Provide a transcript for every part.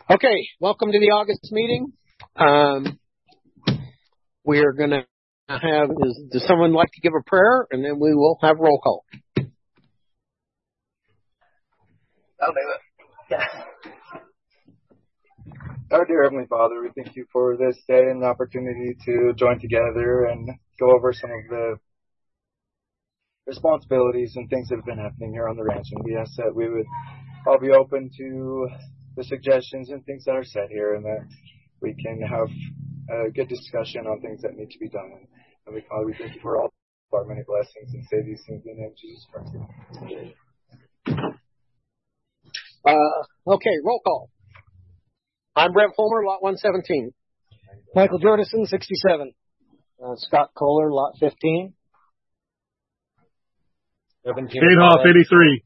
Okay, welcome to the August meeting. We're going to does someone like to give a prayer, and then we will have roll call. I'll do it. Yeah. Our dear Heavenly Father, we thank you for this day and the opportunity to join together and go over some of the responsibilities and things that have been happening here on the ranch. And we ask that we would all be open to the suggestions and things that are said here, and that we can have a good discussion on things that need to be done. And we thank you for all our many blessings and say these things in the name of Jesus Christ. Okay, roll call. I'm Brent Fulmer, lot 117. Michael Jordison, 67. Scott Kohler, lot 15. Adolph, 83.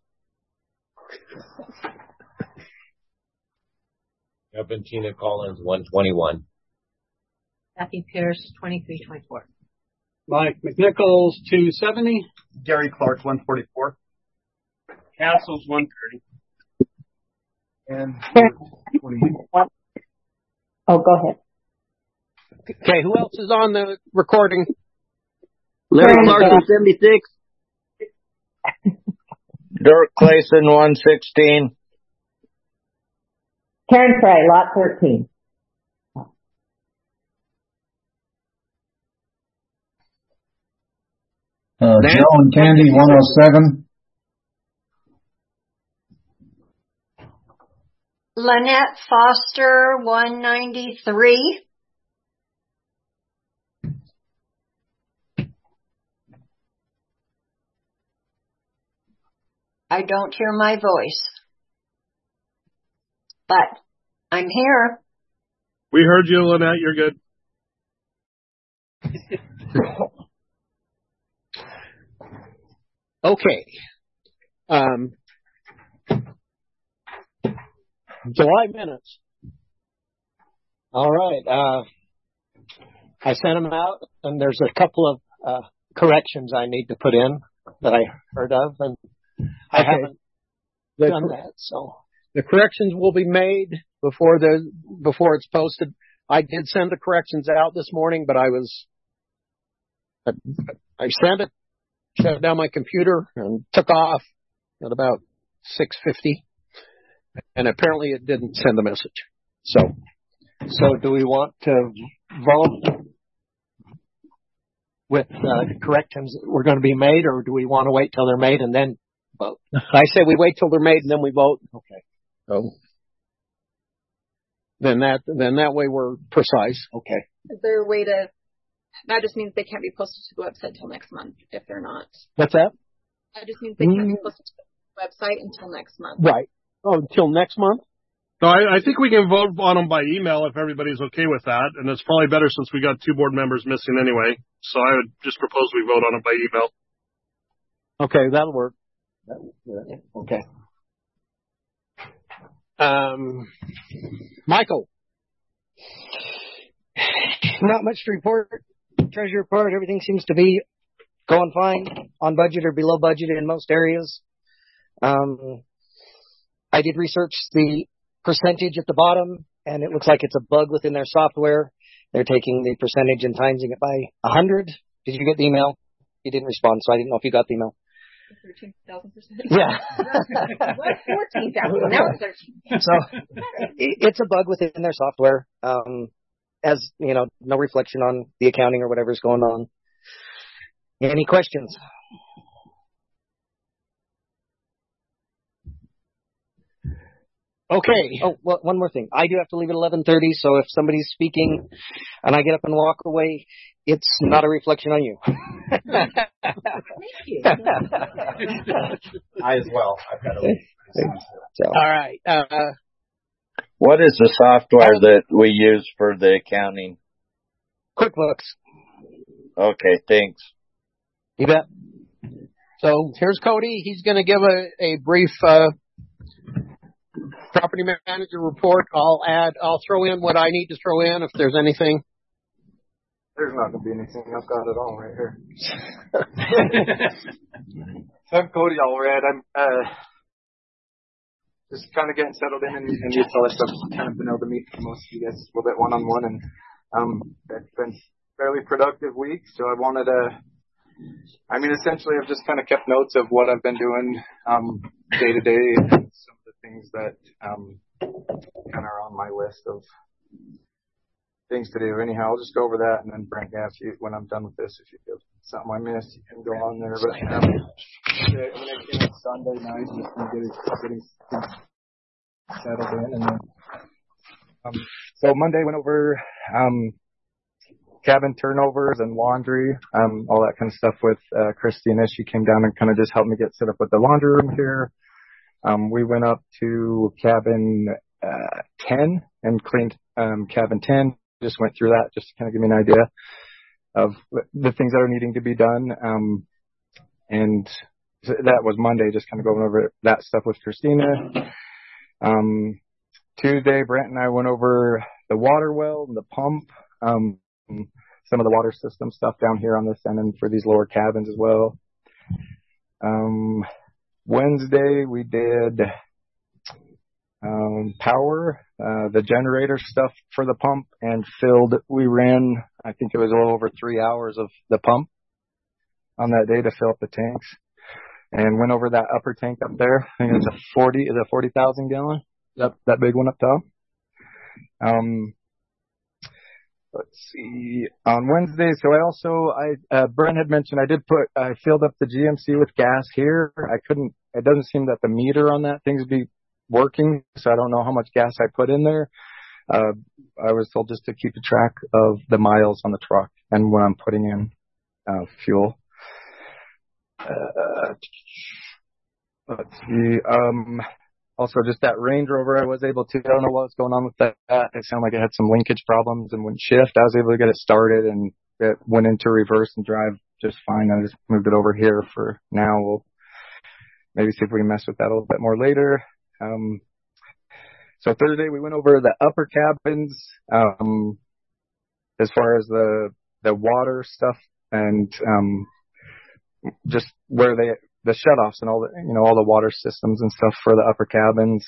Evan Tina Collins, 121. Kathy Pierce, 2324. Mike McNichols, 270. Gary Clark, 144. Castles, 130. And 28. Oh, go ahead. Okay, who else is on the recording? Larry Larson, 76. Dirk Clayson, 116. Karen Frey, lot 13. Joe and Candy, 107. Lynette Foster, 193. I don't hear my voice, but I'm here. We heard you, Lynette. You're good. Okay. July minutes. All right. I sent them out, and there's a couple of corrections I need to put in that I heard of, and I haven't done that. So the corrections will be made before it's posted. I did send the corrections out this morning, but I sent it, shut down my computer, and took off at about 6:50, and apparently it didn't send the message. So do we want to vote with corrections that were going to be made, or do we want to wait till they're made and then vote? I say we wait till they're made and then we vote. Okay. So then that way we're precise. Okay. Is there a way to? That just means they can't be posted to the website till next month if they're not. What's that? That just means they can't be posted to the website until next month. Right. Oh, until next month? No, I think we can vote on them by email if everybody's okay with that, and it's probably better since we got 2 board members missing anyway. So I would just propose we vote on it by email. Okay, that'll work. Okay. Michael. Not much to report. Treasury report, everything seems to be going fine, on budget or below budget in most areas. I did research the percentage at the bottom, and it looks like it's a bug within their software. They're taking the percentage and timesing it by 100. Did you get the email? You didn't respond, so I didn't know if you got the email. 13,000%. Yeah. What? 14,000. Now it's 13. So it's a bug within their software. As you know, no reflection on the accounting or whatever's going on. Any questions? Okay. Oh, well, one more thing. I do have to leave at 11:30, so if somebody's speaking and I get up and walk away, it's not a reflection on you. Thank you. I as well. I've got to. So. All right. What is the software that we use for the accounting? QuickBooks. Okay, thanks. You bet. So here's Cody. He's going to give a brief property manager report. I'll throw in what I need to throw in if there's anything. There's not going to be anything. I've got it all right here. So I'm Cody Allred. just kind of getting settled in and used to all that stuff. Kind of been able to meet most of you guys a little bit one-on-one, and it's been fairly productive week. So I wanted to, essentially I've just kind of kept notes of what I've been doing day to day, and some of the things that kind of are on my list of things to do. Anyhow, I'll just go over that, and then Brent, ask you when I'm done with this, if you feel something I missed, you can go on there. But it's Sunday night, just getting settled in, and then so Monday went over cabin turnovers and laundry, all that kind of stuff with Christina. She came down and kind of just helped me get set up with the laundry room here. We went up to cabin 10 and cleaned cabin 10. Just went through that just to kind of give me an idea of the things that are needing to be done. And that was Monday, just kind of going over that stuff with Christina. Tuesday, Brent and I went over the water well and the pump, some of the water system stuff down here on this end and for these lower cabins as well. Wednesday, we did power, the generator stuff for the pump, and we ran, I think it was a little over 3 hours of the pump on that day to fill up the tanks, and went over that upper tank up there. I think it was a 40,000 gallon, that big one up top. Let's see, on Wednesday, so Brent had mentioned I filled up the GMC with gas here. It doesn't seem that the meter on that thing's be working, so I don't know how much gas I put in there. I was told just to keep a track of the miles on the truck and when I'm putting in fuel. Let's see. Also, just that Range Rover, I don't know what's going on with that. It sounded like it had some linkage problems and wouldn't shift. I was able to get it started, and it went into reverse and drive just fine. I just moved it over here for now. We'll maybe see if we can mess with that a little bit more later. So Thursday we went over the upper cabins, as far as the water stuff and, just where the shutoffs and all the water systems and stuff for the upper cabins.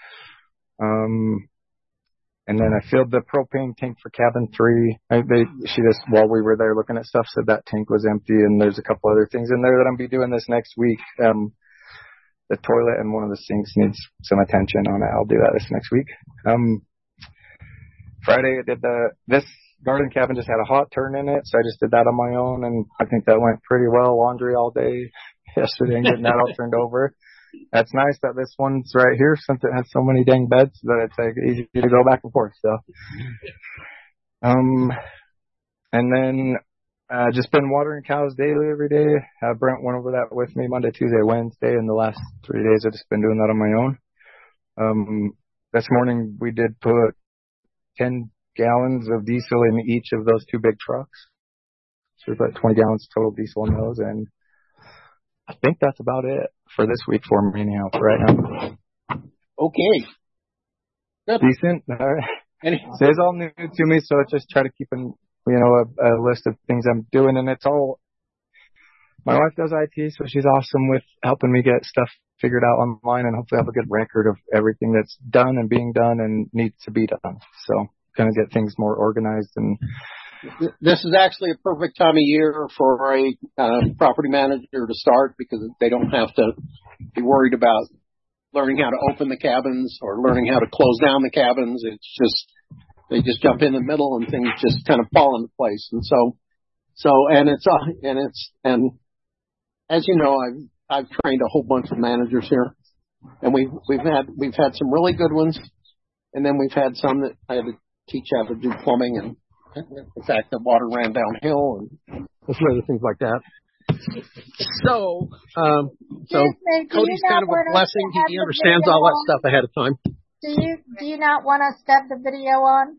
And then I filled the propane tank for cabin 3. She just, while we were there looking at stuff, said that tank was empty, and there's a couple other things in there that I'm be doing this next week. The toilet and one of the sinks needs some attention on it. I'll do that this next week. Friday I did this garden cabin just had a hot turn in it, so I just did that on my own, and I think that went pretty well. Laundry all day yesterday and getting that all turned over. That's nice that this one's right here since it has so many dang beds that it's like easy to go back and forth. So, and then just been watering cows daily every day. Brent went over that with me Monday, Tuesday, Wednesday, and the last 3 days I've just been doing that on my own. This morning we did put 10 gallons of diesel in each of those 2 big trucks. So we put 20 gallons total diesel in those, and I think that's about it for this week for me anyhow, for right now. Okay. Good. Decent. All right. So it's all new to me, so I just try to keep a list of things I'm doing, and it's all, my wife does IT, so she's awesome with helping me get stuff figured out online, and hopefully have a good record of everything that's done and being done and needs to be done. So kind of get things more organized. And this is actually a perfect time of year for a property manager to start, because they don't have to be worried about learning how to open the cabins or learning how to close down the cabins. It's just, they just jump in the middle and things just kind of fall into place. And and as you know, I've trained a whole bunch of managers here, and we've had some really good ones, and then we've had some that I had to teach how to do plumbing, and in fact the water ran downhill and other things like that. So Cody's kind of a blessing. He understands all that stuff ahead of time. Do you not want us to have the video on?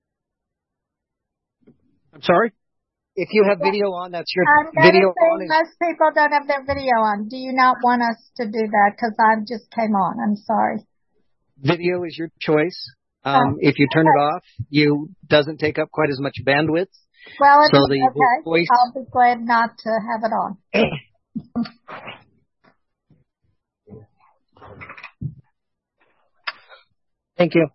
I'm sorry? If you have video on, that's your I'm video on. Most people don't have their video on. Do you not want us to do that? Because I just came on. I'm sorry. Video is your choice. If you turn it off, doesn't take up quite as much bandwidth. Well, it's so the okay. Voice, I'll be glad not to have it on. Thank you.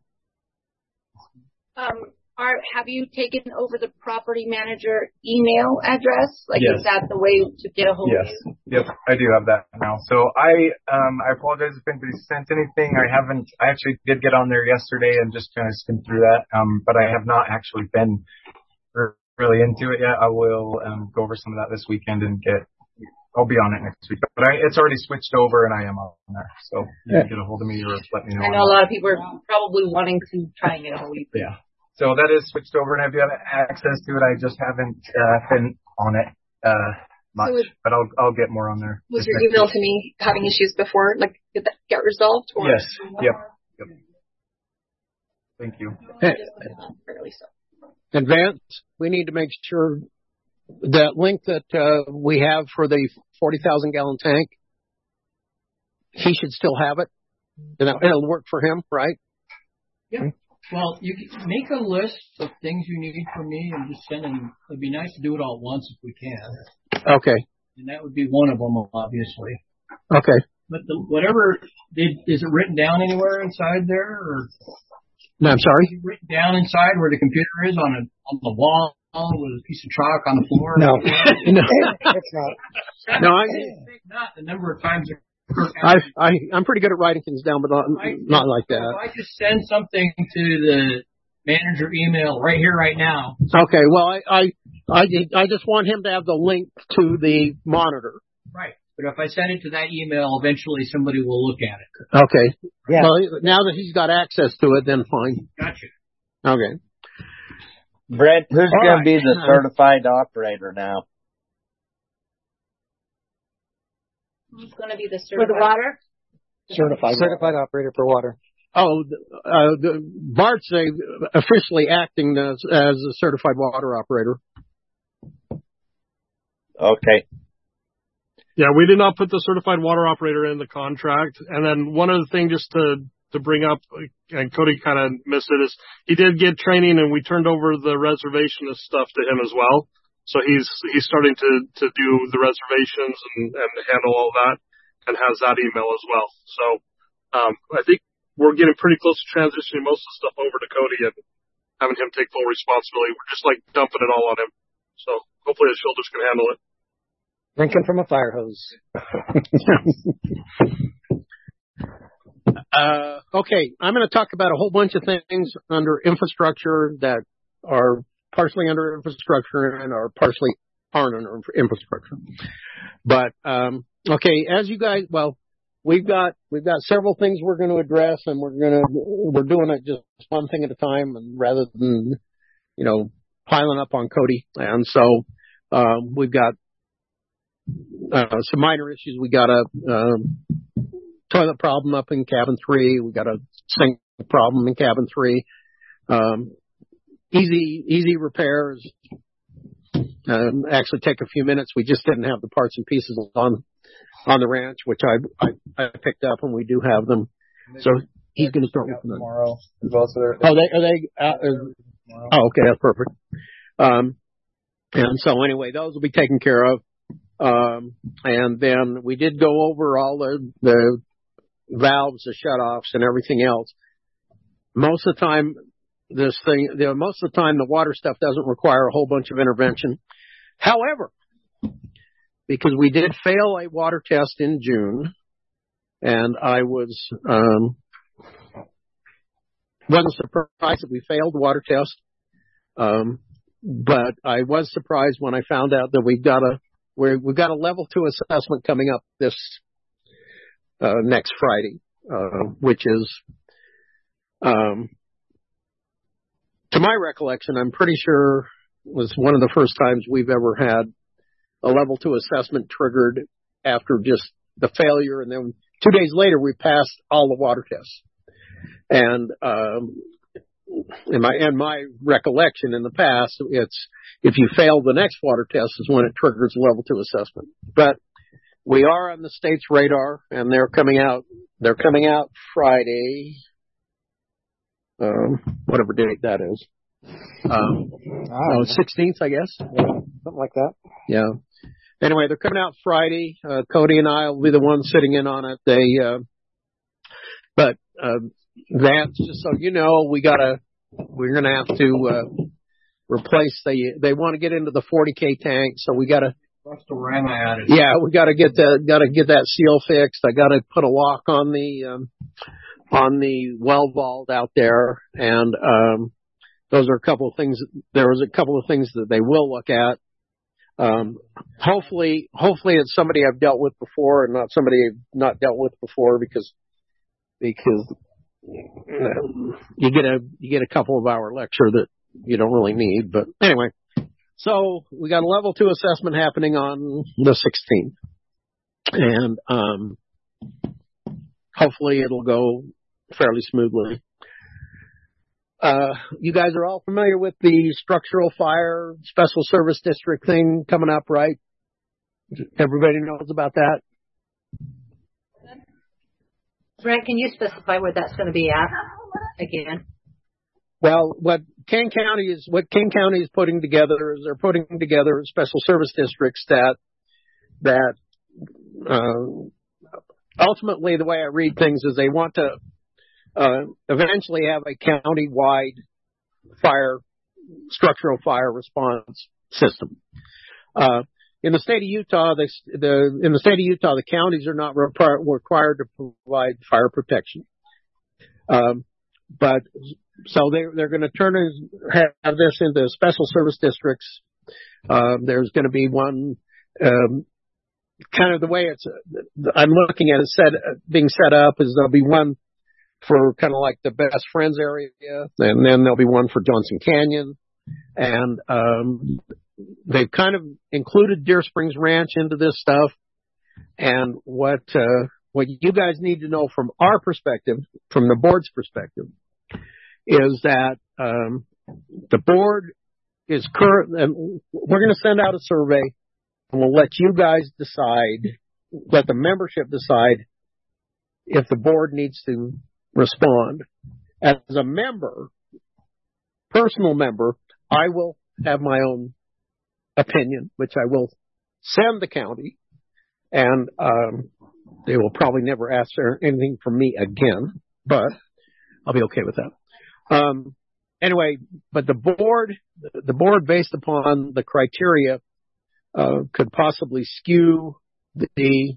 Have you taken over the property manager email address? Like, Yes. is that the way to get a hold Yes. of you? Yep. I do have that now. So I apologize if anybody sent anything. I actually did get on there yesterday and just kind of skimmed through that. But I have not actually been really into it yet. I will go over some of that this weekend and I'll be on it next week. But it's already switched over and I am on there. So you can get a hold of me or let me know. I know a lot of people are probably wanting to try and get a hold of you. Yeah. So that is switched over, and I do have access to it. I just haven't been on it much, but I'll get more on there. Was your email to me having issues before? Like, did that get resolved? Or? Yes. Yep. Thank you. Advance, we need to make sure that link that we have for the 40,000 gallon tank, he should still have it. And it'll work for him, right? Yeah. Well, you can make a list of things you need from me and just send them. It'd be nice to do it all at once if we can. Okay. And that would be one of them, obviously. Okay. But whatever, is it written down anywhere inside there? Or no, I'm sorry? Is it written down inside where the computer is on the wall with a piece of chalk on the floor? No. No. It's not. No, not the number of times I'm pretty good at writing things down, but not like that. If I just send something to the manager email right here, right now. Okay. Well, I just want him to have the link to the monitor. Right. But if I send it to that email, eventually somebody will look at it. Okay. Yeah. Well, now that he's got access to it, then fine. Gotcha. Okay. Brett, who's going to be the certified operator now? Who's going to be the For the water? Certified operator for water. Oh, Bart's officially acting as a certified water operator. Okay. Yeah, we did not put the certified water operator in the contract. And then one other thing just to bring up, and Cody kind of missed it, is he did get training and we turned over the reservationist stuff to him as well. So he's starting to do the reservations and handle all that and has that email as well. So I think we're getting pretty close to transitioning most of the stuff over to Cody and having him take full responsibility. We're just like dumping it all on him. So hopefully his shoulders can handle it. Drinking from a fire hose. Okay, I'm going to talk about a whole bunch of things under infrastructure that are partially under infrastructure and are partially aren't under infrastructure. But okay, as you guys, we've got several things we're going to address, and we're doing it just one thing at a time, and rather than piling up on Cody. And so we've got some minor issues. We got a toilet problem up in cabin 3. We got a sink problem in cabin 3. Easy repairs. Actually take a few minutes. We just didn't have the parts and pieces on the ranch, which I picked up, and we do have them. So he's going to start with them tomorrow as well. So are they? Okay, that's perfect. And so anyway, those will be taken care of. And then we did go over all the valves, the shutoffs, and everything else. Most of the time, the water stuff doesn't require a whole bunch of intervention. However, because we did fail a water test in June, and I wasn't surprised that we failed the water test. But I was surprised when I found out that we've got a level 2 assessment coming up this next Friday, which is, to my recollection, I'm pretty sure was one of the first times we've ever had a level 2 assessment triggered after just the failure, and then 2 days later we passed all the water tests. And in my recollection in the past, it's if you fail the next water test is when it triggers a level 2 assessment. But we are on the state's radar, and they're coming out Friday, whatever date that is. 16th, I guess. Yeah, something like that. Yeah. Anyway, they're coming out Friday. Cody and I will be the ones sitting in on it. that's just so you know, we're going to have to replace they want to get into the 40K tank, so we got to. That's the ram I added. Yeah, we got to get that seal fixed. I got to put a lock on the well vault out there, and those are a couple of things. There was a couple of things that they will look at. Hopefully it's somebody I've dealt with before and not somebody I've not dealt with before because you get a couple of hour lecture that you don't really need. But anyway, so we got a level 2 assessment happening on the 16th, and hopefully it'll go fairly smoothly. You guys are all familiar with the structural fire special service district thing coming up, right? Everybody knows about that? Brent, can you specify where that's going to be at again? Well, what King County is putting together is they're putting together special service districts that ultimately the way I read things is they want to eventually have a county-wide structural fire response system. In the state of Utah, the counties are not required to provide fire protection. But so they're going to have this into special service districts. There's going to be one, kind of the way I'm looking at it being set up is there'll be one for kind of like the Best Friends area, and then there'll be one for Johnson Canyon, and they've kind of included Deer Springs Ranch into this stuff. And what you guys need to know from our perspective, from the board's perspective, is that the board is current, and we're going to send out a survey, and we'll let you guys decide, let the membership decide if the board needs to respond. As a member, personal member, I will have my own opinion, which I will send the county, and they will probably never ask anything from me again, but I'll be okay with that. Anyway, but the board, based upon the criteria, could possibly skew the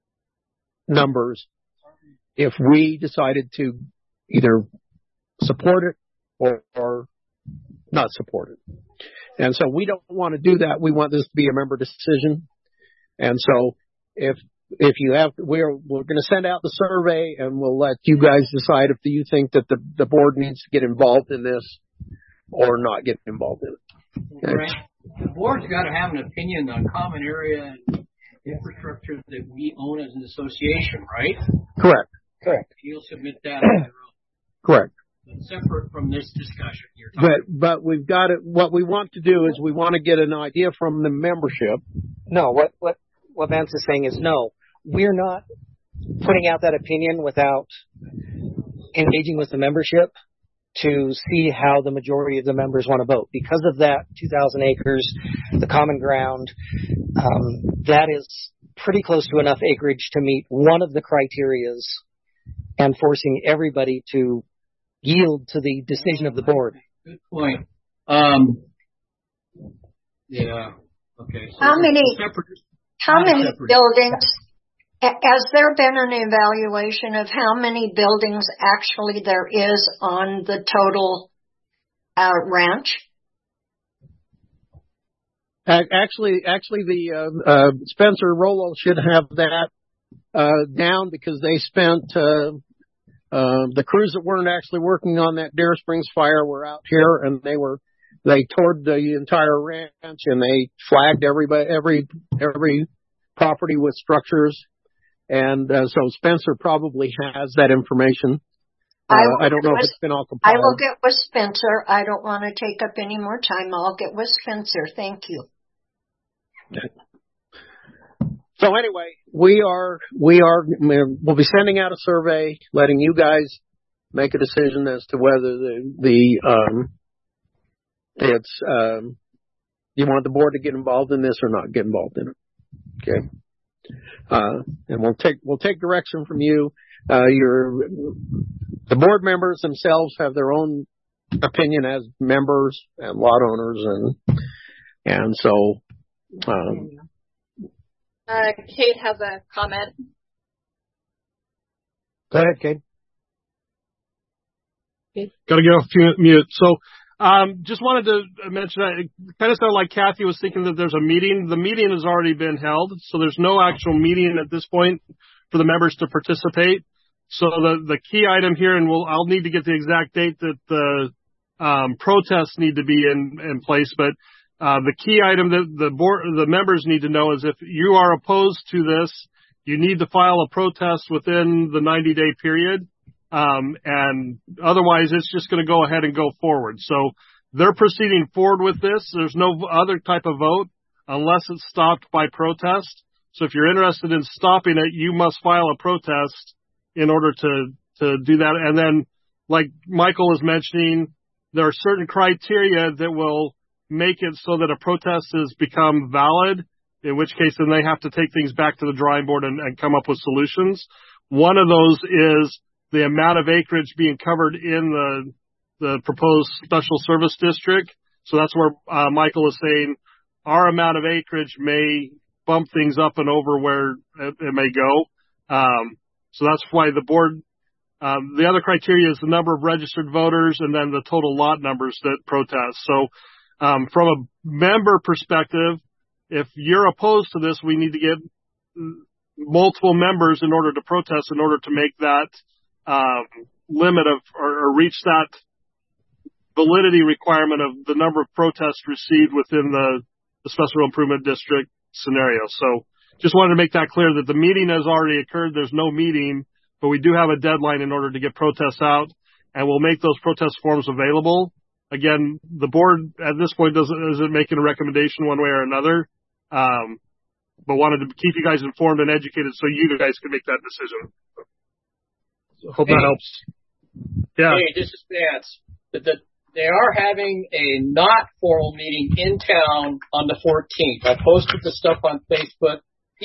numbers if we decided to either support it or not support it. And so we don't want to do that. We want this to be a member decision. And so if you have, we're going to send out the survey, and we'll let you guys decide if you think that the board needs to get involved in this or not get involved in it. Okay. Right. The board's got to have an opinion on common area and infrastructure that we own as an association, right? Correct. You'll submit that on your own. Correct. But separate from this discussion you're talking But we've got it. What we want to do is we want to get an idea from the membership. No, what Vance is saying is no, we're not putting out that opinion without engaging with the membership to see how the majority of the members want to vote. Because of that 2,000 acres, the common ground, that is pretty close to enough acreage to meet one of the criterias and forcing everybody to yield to the decision of the board. Good point. Yeah. Okay. So how many buildings? Has there been an evaluation of how many buildings actually there is on the total ranch? Actually, the Spencer Rollo should have that down because they spent the crews that weren't actually working on that Deer Springs fire were out here, and they toured the entire ranch, and they flagged every property with structures. And so Spencer probably has that information. I don't know if it's been all compiled. I will get with Spencer. I don't want to take up any more time. I'll get with Spencer. Thank you. Okay. So anyway, we'll be sending out a survey, letting you guys make a decision as to whether you want the board to get involved in this or not get involved in it. Okay. And we'll take direction from you. the board members themselves have their own opinion as members and lot owners, and so. Kate has a comment. Go ahead, Kate. Got to get off mute. So, just wanted to mention that it kind of sounded like Kathy was thinking that there's a meeting. The meeting has already been held, so there's no actual meeting at this point for the members to participate. So the key item here, and I'll need to get the exact date that the protests need to be in place, but the key item that the members need to know is if you are opposed to this, you need to file a protest within the 90-day period. And otherwise it's just going to go ahead and go forward. So they're proceeding forward with this. There's no other type of vote unless it's stopped by protest. So if you're interested in stopping it, you must file a protest in order to do that. And then, like Michael is mentioning, there are certain criteria that will make it so that a protest has become valid, in which case then they have to take things back to the drawing board and come up with solutions. One of those is the amount of acreage being covered in the proposed special service district. So that's where Michael is saying our amount of acreage may bump things up and over where it may go. So that's why the board, the other criteria is the number of registered voters and then the total lot numbers that protest. So from a member perspective, if you're opposed to this, we need to get multiple members in order to protest in order to make that limit of or reach that validity requirement of the number of protests received within the special improvement district scenario. So just wanted to make that clear that the meeting has already occurred. There's no meeting, but we do have a deadline in order to get protests out, and we'll make those protest forms available. Again, the board at this point isn't making a recommendation one way or another, but wanted to keep you guys informed and educated so you guys can make that decision. Hope that helps. Yeah. Hey, this is Vance. They are having a not formal meeting in town on the 14th. I posted the stuff on Facebook.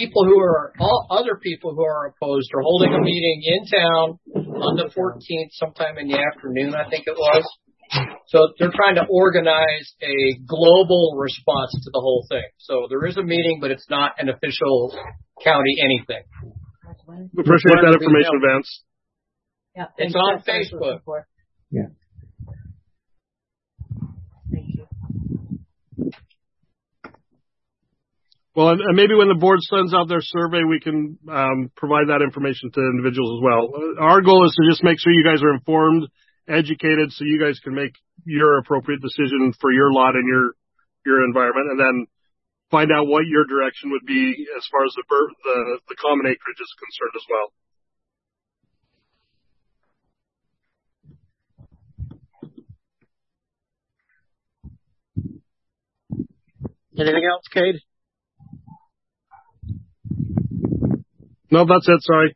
Other people who are opposed are holding a meeting in town on the 14th, sometime in the afternoon, I think it was. So they're trying to organize a global response to the whole thing. So there is a meeting, but it's not an official county anything. We appreciate that information, Vance. Yeah, it's on Facebook. Yeah. Thank you. Well, and maybe when the board sends out their survey, we can provide that information to individuals as well. Our goal is to just make sure you guys are informed, educated, so you guys can make your appropriate decision for your lot and your environment, and then find out what your direction would be as far as the common acreage is concerned as well. Anything else, Kate? No, that's it. Sorry.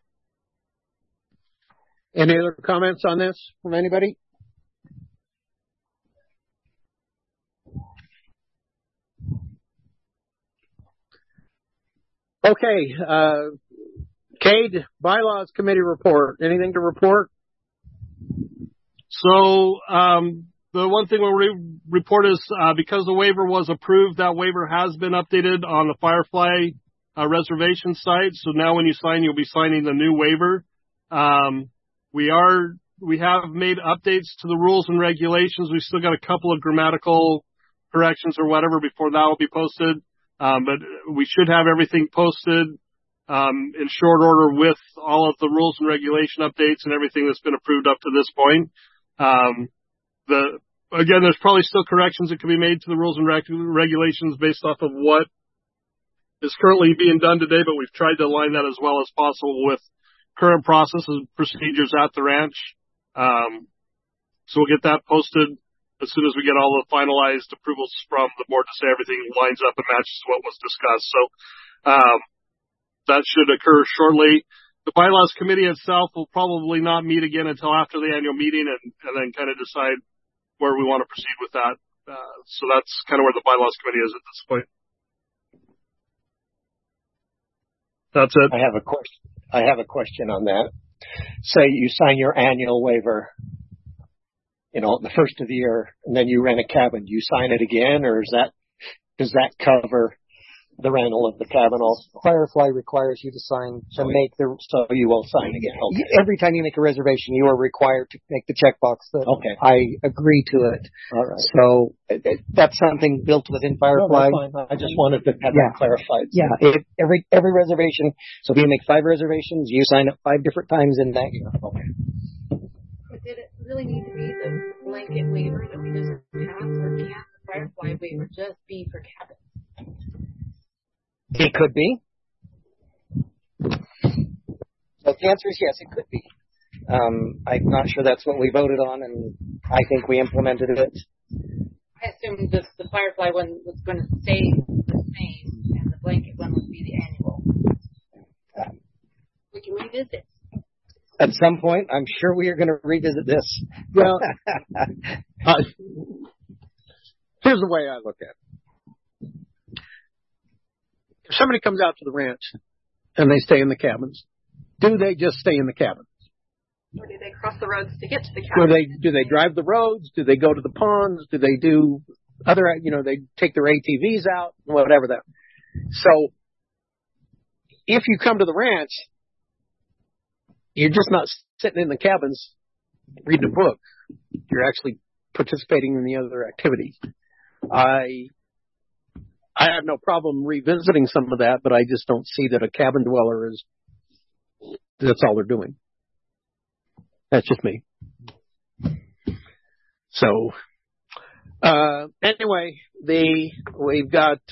Any other comments on this from anybody? Okay. Cade, Bylaws Committee report. Anything to report? So, the one thing we'll report is, because the waiver was approved, that waiver has been updated on the Firefly reservation site. So now when you sign, you'll be signing the new waiver. We have made updates to the rules and regulations. We've still got a couple of grammatical corrections or whatever before that will be posted. But we should have everything posted, in short order with all of the rules and regulation updates and everything that's been approved up to this point. Again, there's probably still corrections that can be made to the rules and regulations based off of what is currently being done today, but we've tried to align that as well as possible with current processes and procedures at the ranch. So we'll get that posted as soon as we get all the finalized approvals from the board to say everything lines up and matches what was discussed. So that should occur shortly. The Bylaws Committee itself will probably not meet again until after the annual meeting and then kind of decide where we want to proceed with that. So that's kind of where the Bylaws Committee is at this point. That's it. I have a question on that. say you sign your annual waiver, the first of the year, and then you rent a cabin, do you sign it again, or does that cover the rental of the cabin also? Firefly requires you to sign so you will sign again. Okay. Every time you make a reservation, you are required to make the checkbox that I agree to it. All right. So that's something built within Firefly. No, that's fine. I just wanted to have that clarified. Yeah. Every reservation. So if you make 5 reservations, you sign up 5 different times in that year. Okay. But did it really need to be the blanket waiver that we just passed, or can't the Firefly waiver just be for cabins? It could be. So the answer is yes, it could be. I'm not sure that's what we voted on, and I think we implemented it. I assumed the Firefly one was going to stay the same, and the blanket one would be the annual. We can revisit. At some point, I'm sure we are going to revisit this. Well, here's the way I look at it. If somebody comes out to the ranch and they stay in the cabins, do they just stay in the cabins? Or do they cross the roads to get to the cabins? Do they drive the roads? Do they go to the ponds? Do they do other, they take their ATVs out, whatever that. So if you come to the ranch, you're just not sitting in the cabins reading a book. You're actually participating in the other activities. I have no problem revisiting some of that, but I just don't see that a cabin dweller that's all they're doing. That's just me. So, anyway, we've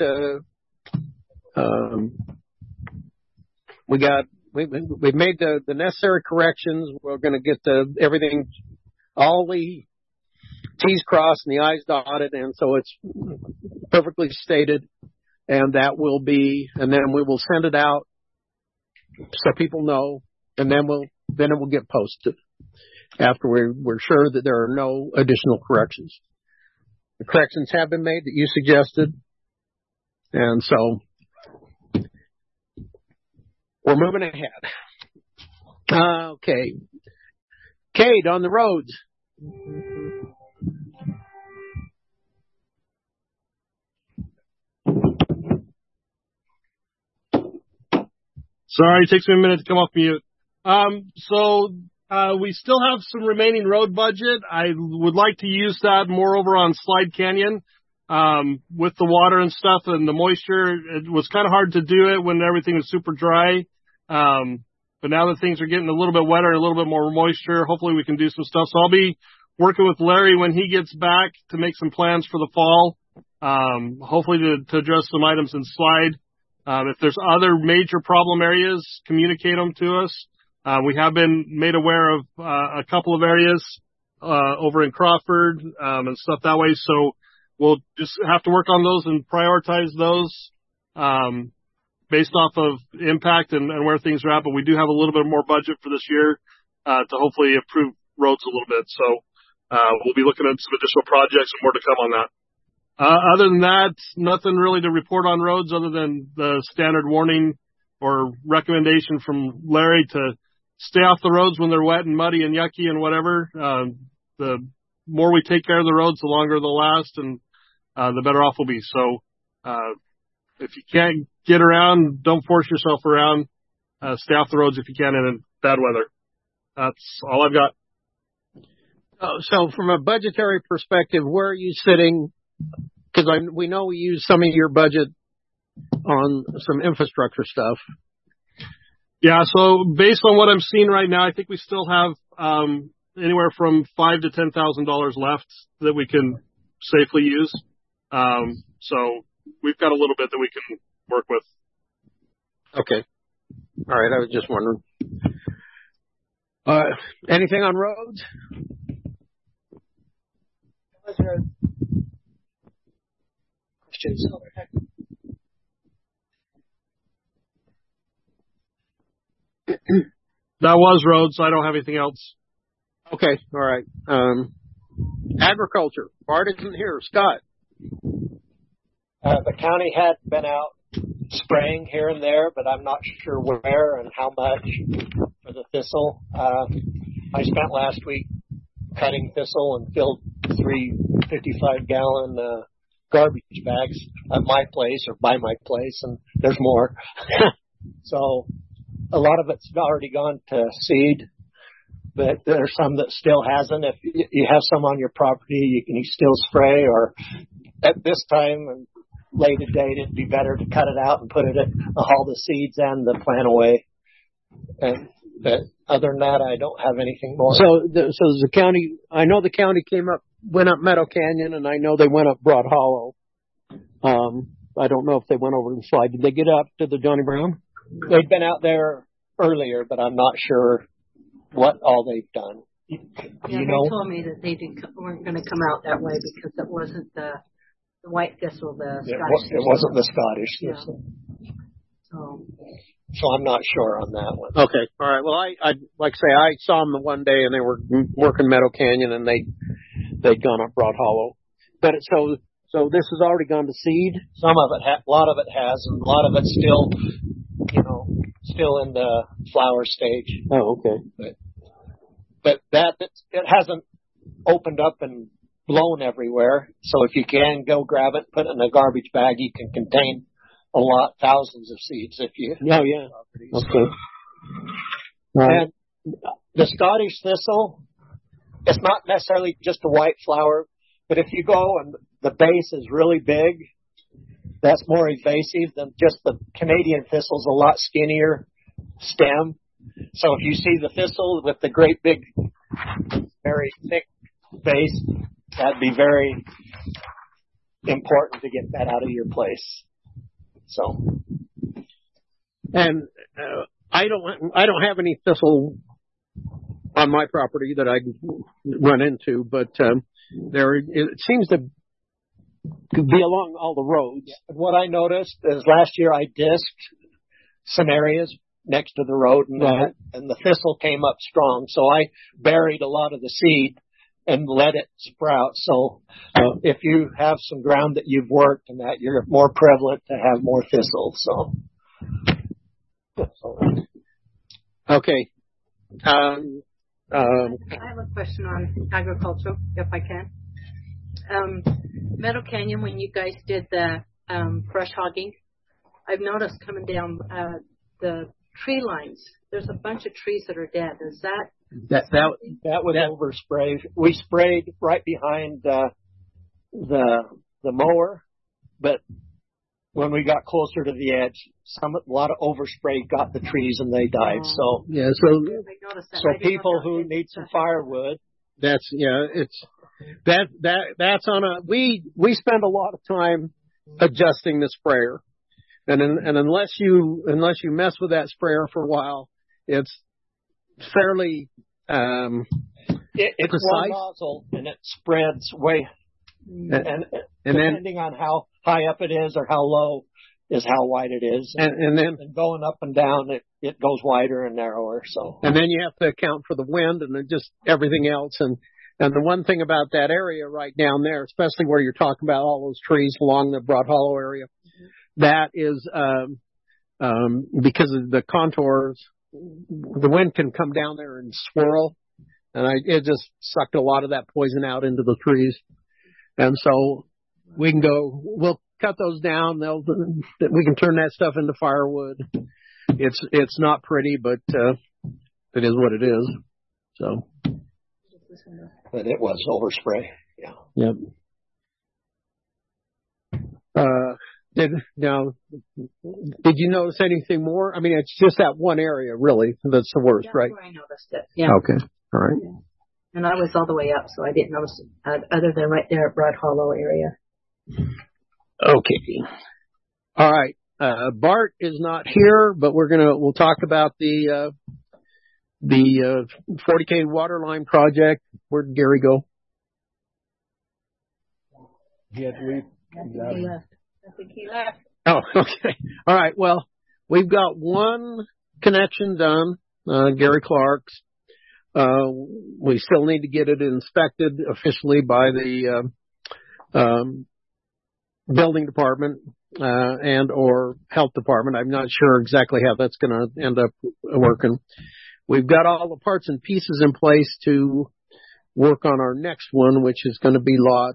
made the necessary corrections. We're going to get everything, all the T's crossed and the I's dotted, and so it's perfectly stated, and that will be, and then we will send it out so people know, and then it will get posted after we're sure that there are no additional corrections. The corrections have been made that you suggested, and so we're moving ahead. Okay. Cade, on the roads. Sorry, it takes me a minute to come off mute. We still have some remaining road budget. I would like to use that more over on Slide Canyon. With the water and stuff and the moisture, it was kind of hard to do it when everything was super dry. But now that things are getting a little bit wetter, a little bit more moisture, hopefully we can do some stuff. So I'll be working with Larry when he gets back to make some plans for the fall. Hopefully to address some items in Slide. If there's other major problem areas, communicate them to us. We have been made aware of a couple of areas over in Crawford and stuff that way. So we'll just have to work on those and prioritize those based off of impact and where things are at. But we do have a little bit more budget for this year to hopefully improve roads a little bit. So we'll be looking at some additional projects and more to come on that. Other than that, nothing really to report on roads other than the standard warning or recommendation from Larry to stay off the roads when they're wet and muddy and yucky and whatever. The more we take care of the roads, the longer they'll last and the better off we'll be. So if you can't get around, don't force yourself around. Stay off the roads if you can in bad weather. That's all I've got. So from a budgetary perspective, where are you sitting? Because we know we use some of your budget on some infrastructure stuff. Yeah, so based on what I'm seeing right now, I think we still have anywhere from $5,000 to $10,000 left that we can safely use. So we've got a little bit that we can work with. Okay. All right, I was just wondering. Anything on roads? Questions? That was roads. So I don't have anything else. Okay. All right. Agriculture. Bart isn't here. Scott. The county had been out spraying here and there, but I'm not sure where and how much for for the thistle. I spent last week cutting thistle and filled 3 55-gallon garbage bags at my place or by my place, and there's more. So a lot of it's already gone to seed, but there's some that still hasn't. If you have some on your property, you can still spray, or at this time and later date, it'd be better to cut it out and put it haul the seeds and the plant away. And but other than that, I don't have anything more. So the county, I know the county went up Meadow Canyon, and I know they went up Broad Hollow. I don't know if they went over the slide. Did they get up to the Johnny Brown? They'd been out there earlier, but I'm not sure what all they've done. Yeah, they told me that they weren't going to come out that way because it wasn't the white thistle, the Scottish thistle. It wasn't the Scottish thistle. Yeah. So I'm not sure on that one. Okay. All right. Well, I like I say, I saw them the one day, and they were working Meadow Canyon, and they'd gone up Broad Hollow. But so this has already gone to seed. Some of it, a lot of it has, and a lot of it's still in the flower stage. Oh, okay. But it hasn't opened up and blown everywhere. So if you can go grab it, put it in a garbage bag, you can contain thousands of seeds if you. Oh, yeah. Okay. And the Scottish thistle, it's not necessarily just a white flower, but if you go and the base is really big, that's more invasive than just the Canadian thistle's a lot skinnier stem. So if you see the thistle with the great big, very thick base, that'd be very important to get that out of your place. So, and I don't have any thistle on my property that I run into, but it seems to be along all the roads. Yeah. What I noticed is last year I disked some areas next to the road, and the thistle came up strong. So I buried a lot of the seed and let it sprout. So if you have some ground that you've worked and that, you're more prevalent to have more thistle. So. Okay. I have a question on agriculture, if I can. Meadow Canyon, when you guys did the brush hogging, I've noticed coming down the tree lines, there's a bunch of trees that are dead. Is that would overspray? We sprayed right behind the mower, but when we got closer to the edge, a lot of overspray got the trees and they died. So yeah, so people who need some firewood. That's on a. We spend a lot of time adjusting the sprayer, and unless you mess with that sprayer for a while, it's fairly it's precise. one nozzle and it spreads way, and depending on how high up it is or how low is how wide it is, and then going up and down it goes wider and narrower. So and then you have to account for the wind and just everything else. And the one thing about that area right down there, especially where you're talking about all those trees along the Broad Hollow area, that is because of the contours, the wind can come down there and swirl, and it just sucked a lot of that poison out into the trees. And so we'll cut those down. We can turn that stuff into firewood. It's not pretty, but it is what it is. So. But it was overspray. Yeah. Yep. Did you notice anything more? I mean, it's just that one area, really, that's the worst, right? Where I noticed it. Yeah. Okay. All right. Yeah. And I was all the way up, so I didn't notice it, other than right there at Broad Hollow area. Okay. All right. Bart is not here, but we'll talk about the 40K water line project. Where did Gary go? He had to leave. I think he left. Oh, okay. All right. Well, we've got one connection done, Gary Clark's. We still need to get it inspected officially by the building department and or health department. I'm not sure exactly how that's going to end up working. we've got all the parts and pieces in place to work on our next one, which is going to be lot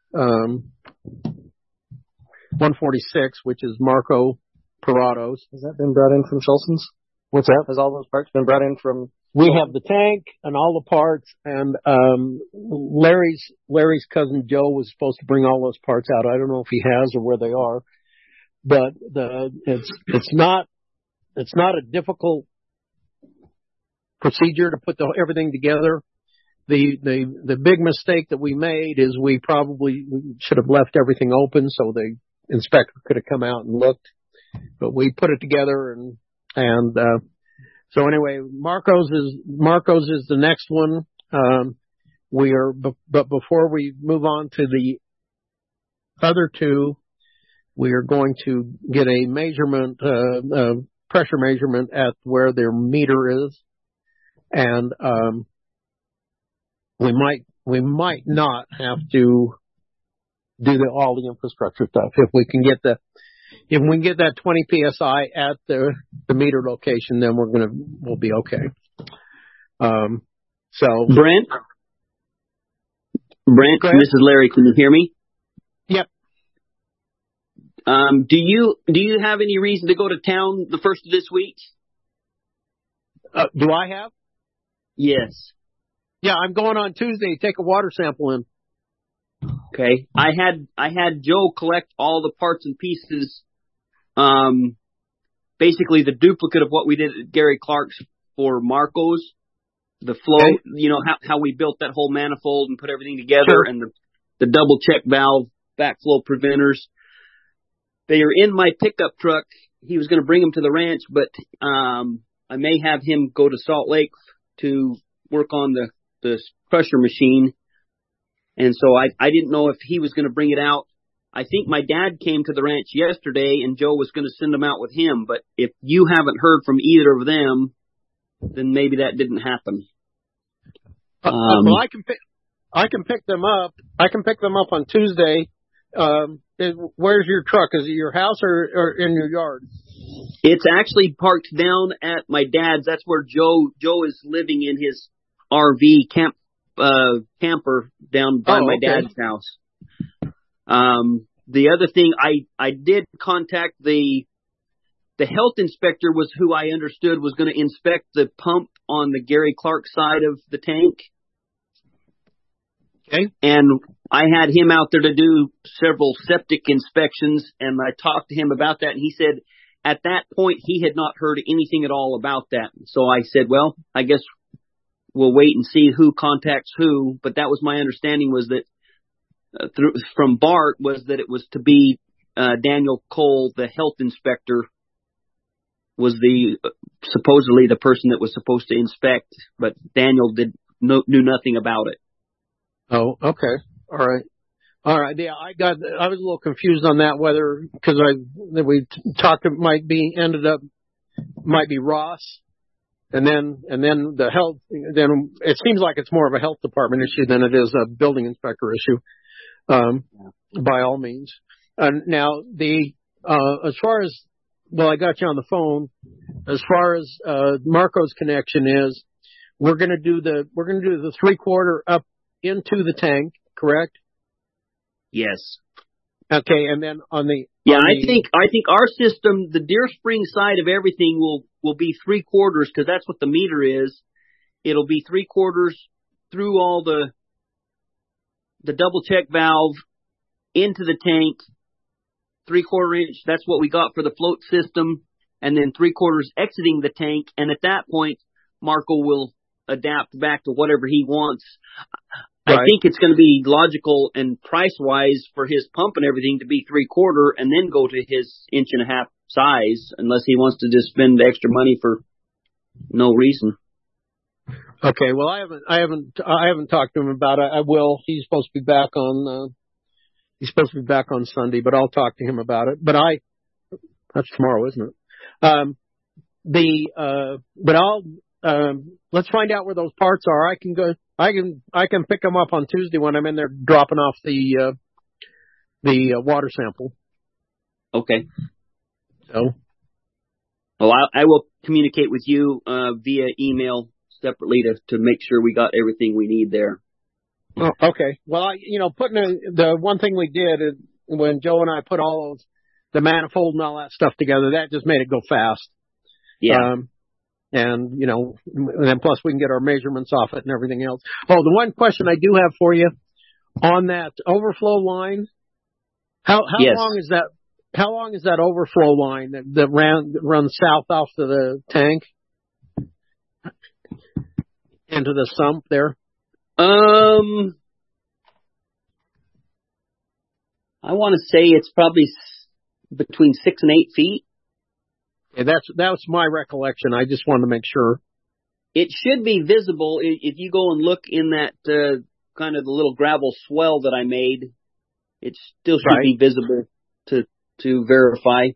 146, which is Marco Parados. Has that been brought in from Schulzen's? What's that? Has all those parts been brought in from? We have the tank and all the parts, and Larry's cousin Joe was supposed to bring all those parts out. I don't know if he has or where they are, but it's not a difficult procedure to put everything together. The big mistake that we made is we probably should have left everything open so the inspector could have come out and looked, but we put it together and so anyway, Marco's is the next one. But before we move on to the other two, we are going to get a measurement, pressure measurement at where their meter is, and we might not have to do all the infrastructure stuff if we can get that 20 psi at the meter location. Then we'll be okay. So Brent, this is Larry. Can you hear me? Yep. Do you have any reason to go to town the first of this week? Do I have? Yes. Yeah, I'm going on Tuesday to take a water sample in. Okay. I had Joe collect all the parts and pieces, basically the duplicate of what we did at Gary Clark's for Marco's, the flow, okay. How we built that whole manifold and put everything together, sure. And the double check valve backflow preventers. They are in my pickup truck. He was going to bring them to the ranch, but I may have him go to Salt Lake to work on the crusher machine. And so I didn't know if he was going to bring it out. I think my dad came to the ranch yesterday and Joe was going to send them out with him. But if you haven't heard from either of them, then maybe that didn't happen. Well, I can pick them up. I can pick them up on Tuesday. Where's your truck? Is it your house or in your yard? It's actually parked down at my dad's. That's where Joe is living in his RV camper down by my dad's house. The other thing, I did contact the health inspector was who I understood was going to inspect the pump on the Gary Clark side of the tank. Okay. And I had him out there to do several septic inspections, and I talked to him about that, and he said at that point he had not heard anything at all about that. So I said, well, I guess we'll wait and see who contacts who, but that was my understanding was that from Bart was that it was to be Daniel Cole, the health inspector, was supposedly the person that was supposed to inspect, but Daniel knew nothing about it. Oh, okay. All right. Yeah, I was a little confused on that because we talked it might be Ross. And then the health, then it seems like it's more of a health department issue than it is a building inspector issue, by all means. And now as far as, I got you on the phone, as far as, Marco's connection is, we're going to do the 3/4 up into the tank, correct? Yes. Okay. And then I think our system, the Deer Spring side of everything will be 3/4 because that's what the meter is. It'll be 3/4 through all the double check valve into the tank, 3/4 inch. That's what we got for the float system, and then 3/4 exiting the tank. And at that point, Marco will adapt back to whatever he wants. Right. I think it's going to be logical and price-wise for his pump and everything to be 3/4 and then go to his 1.5 inch size, unless he wants to just spend the extra money for no reason. Okay. Well, I haven't talked to him about it. I will. He's supposed to be back on Sunday, but I'll talk to him about it. But that's tomorrow, isn't it? Let's find out where those parts are. I can pick them up on Tuesday when I'm in there dropping off the water sample. Okay. So, Well, I will communicate with you via email separately to make sure we got everything we need there. Oh, okay. Well, putting the one thing we did is when Joe and I put all of the manifold and all that stuff together, that just made it go fast. Yeah. And then plus we can get our measurements off it and everything else. Oh, the one question I do have for you on that overflow line, how yes. long is that? How long is that overflow line that runs south off to the tank into the sump there? I want to say it's probably between 6 and 8 feet. Yeah, that's my recollection. I just wanted to make sure. It should be visible if you go and look in that kind of the little gravel swell that I made. It still should be visible to verify,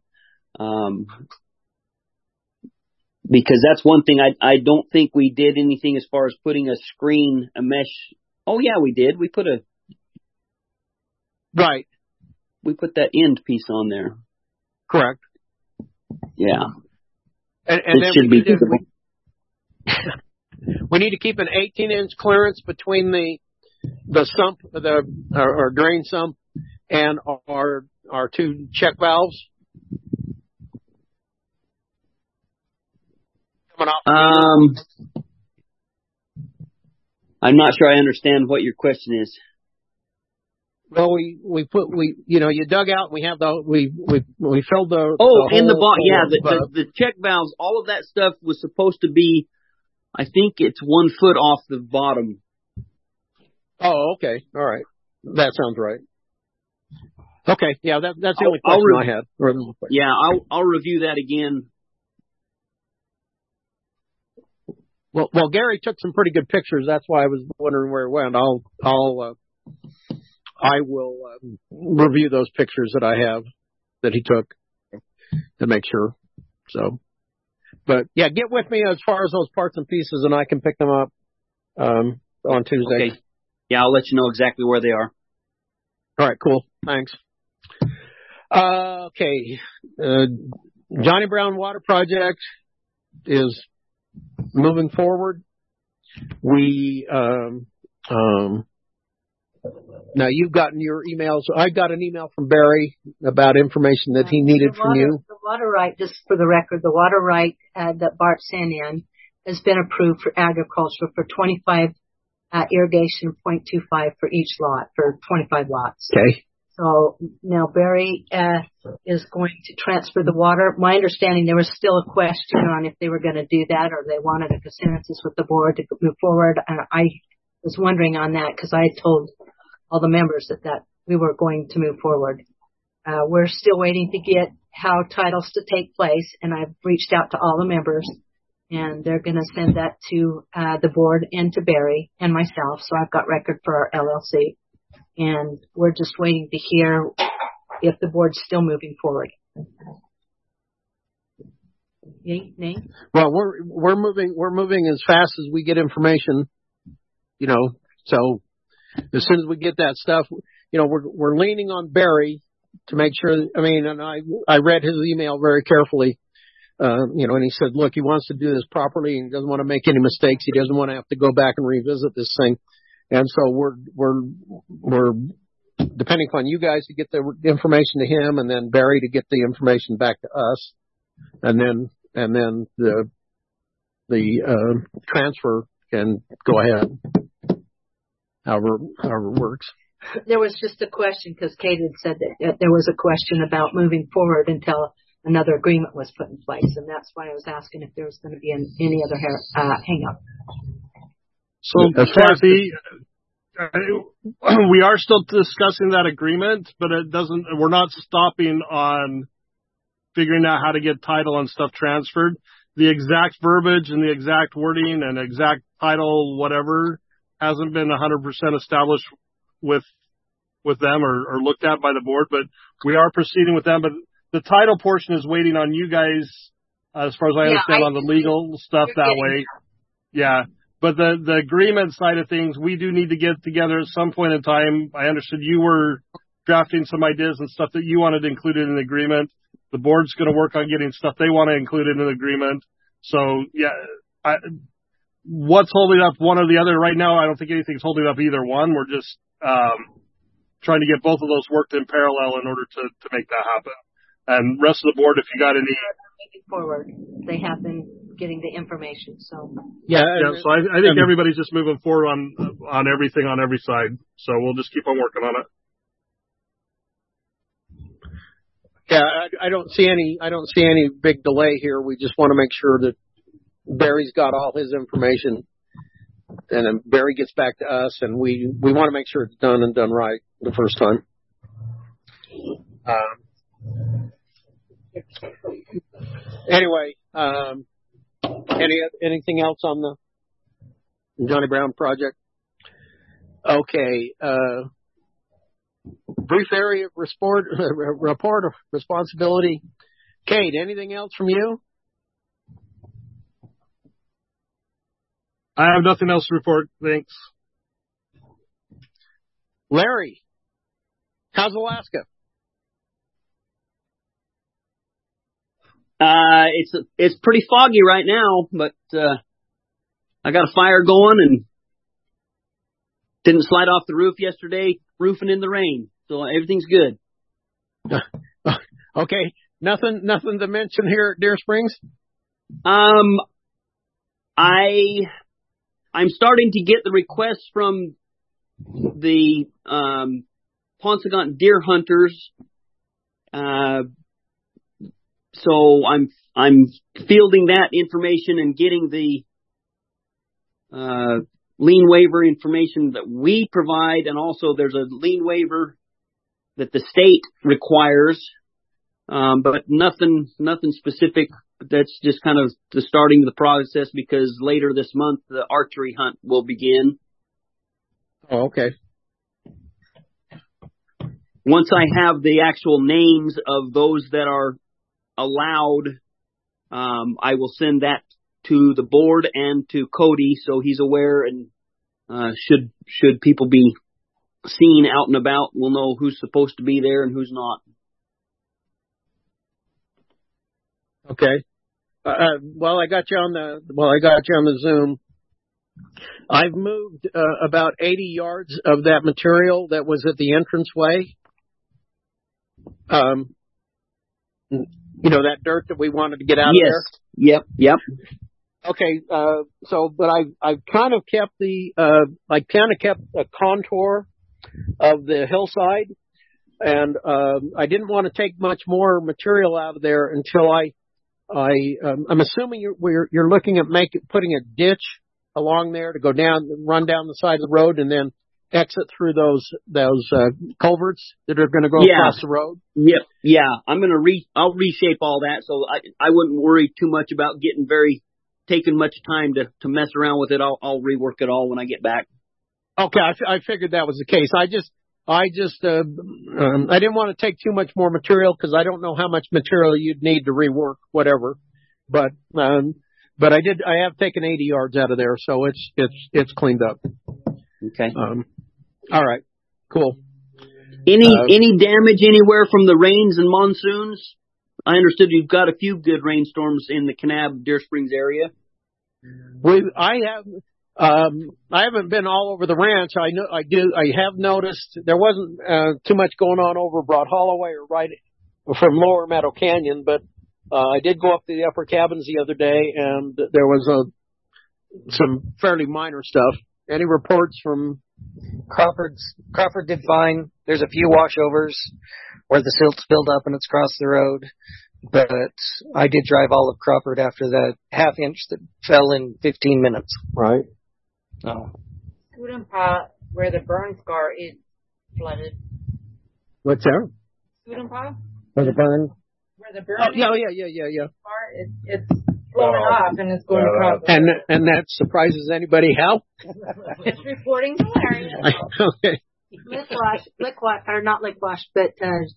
because that's one thing I don't think we did anything as far as putting a mesh. Oh yeah, we did. We put we put that end piece on there. Correct. Yeah. And it should be visible. We need to keep an 18-inch clearance between the sump, or drain sump, and our two check valves. Coming off. I'm not sure I understand what your question is. Well, you dug out. We have we filled the. Oh, in the bottom, yeah. The check valves, all of that stuff was supposed to be. I think it's 1 foot off the bottom. Oh, okay, all right, that sounds right. Okay, yeah, that's the only question I had. Yeah, I'll review that again. Well, Gary took some pretty good pictures. That's why I was wondering where it went. I will review those pictures that I have that he took to make sure. So, but yeah, get with me as far as those parts and pieces, and I can pick them up on Tuesday. Okay. Yeah, I'll let you know exactly where they are. All right, cool. Thanks. Okay. Johnny Brown Water Project is moving forward. We, now you've gotten your emails. I got an email from Barry about information that he needed from you. The water right, just for the record, the water right that Bart sent in has been approved for agriculture for 25 irrigation, 0.25 for each lot, for 25 lots. Okay. So now Barry is going to transfer the water. My understanding, there was still a question on if they were going to do that or they wanted a consensus with the board to move forward. And I was wondering on that because I had told all the members that we were going to move forward. We're still waiting to get how titles to take place, and I've reached out to all the members, and they're going to send that to the board and to Barry and myself. So I've got record for our LLC. And we're just waiting to hear if the board's still moving forward. Nate? Well, we're moving as fast as we get information, so as soon as we get that stuff, we're leaning on Barry to make sure, and I read his email very carefully, and he said, look, he wants to do this properly and he doesn't want to make any mistakes. He doesn't want to have to go back and revisit this thing. And so we're depending upon you guys to get the information to him, and then Barry to get the information back to us, and then the transfer can go ahead. However it works. There was just a question because Kate had said that there was a question about moving forward until another agreement was put in place, and that's why I was asking if there was going to be any other hang up. So, Kathy, we are still discussing that agreement, but we're not stopping on figuring out how to get title and stuff transferred. The exact verbiage and the exact wording and exact title, whatever, hasn't been 100% established with them or looked at by the board, but we are proceeding with them. But the title portion is waiting on you guys, as far as I understand, on the legal stuff that way. Yeah. But the agreement side of things, we do need to get together at some point in time. I understood you were drafting some ideas and stuff that you wanted included in the agreement. The board's going to work on getting stuff they want to include in an agreement. So yeah, what's holding up one or the other right now? I don't think anything's holding up either one. We're just trying to get both of those worked in parallel in order to make that happen. And rest of the board, if you got any moving forward, they have been getting the information. So yeah. So I think everybody's just moving forward on everything on every side. So we'll just keep on working on it. Yeah, I don't see any big delay here. We just want to make sure that Barry's got all his information, and then Barry gets back to us, and we want to make sure it's done and done right the first time. Anyway, anything else on the Johnny Brown project? Okay. Brief area report of responsibility. Kate, anything else from you? I have nothing else to report. Thanks. Larry, how's Alaska? It's pretty foggy right now, but I got a fire going and didn't slide off the roof yesterday, roofing in the rain. So everything's good. Okay. Nothing to mention here at Deer Springs? I'm starting to get the requests from the Paunsaugunt deer hunters. So I'm fielding that information and getting the lien waiver information that we provide, and also there's a lien waiver that the state requires, but nothing specific. That's just kind of the starting of the process, because later this month the archery hunt will begin. Oh, okay. Once I have the actual names of those that are allowed, I will send that to the board and to Cody so he's aware, and should people be seen out and about, we'll know who's supposed to be there and who's not. Okay. While I got you on the Zoom, I've moved about 80 yards of that material that was at the entranceway. That dirt that we wanted to get out of there. Yep. Okay. But I've kind of kept a contour of the hillside, and I didn't want to take much more material out of there until I'm assuming you're looking at putting a ditch along there to go down, run down the side of the road, and then exit through those culverts that are going to go across the road. Yep. Yeah. I'll reshape all that, so I wouldn't worry too much about taking much time to mess around with it. I'll rework it all when I get back. Okay. I figured that was the case. I didn't want to take too much more material, because I don't know how much material you'd need to rework whatever. But I have taken 80 yards out of there, so it's cleaned up. Okay. All right. Cool. Any damage anywhere from the rains and monsoons? I understood you've got a few good rainstorms in the Kanab, Deer Springs area. I haven't been all over the ranch. I have noticed there wasn't too much going on over Broad Holloway or right from Lower Meadow Canyon, but I did go up to the upper cabins the other day, and there was some fairly minor stuff. Any reports from Crawford did fine. There's a few washovers where the silt spilled up and it's crossed the road. But I did drive all of Crawford after that half inch that fell in 15 minutes. Right. Oh. Scudampaw, where the burn scar is flooded. What's that? Scudampaw? Where the burn? Where the burn yeah. It's flowing off and it's going across. And that surprises anybody? How? It's reporting to Larry. Okay. Not lick wash, but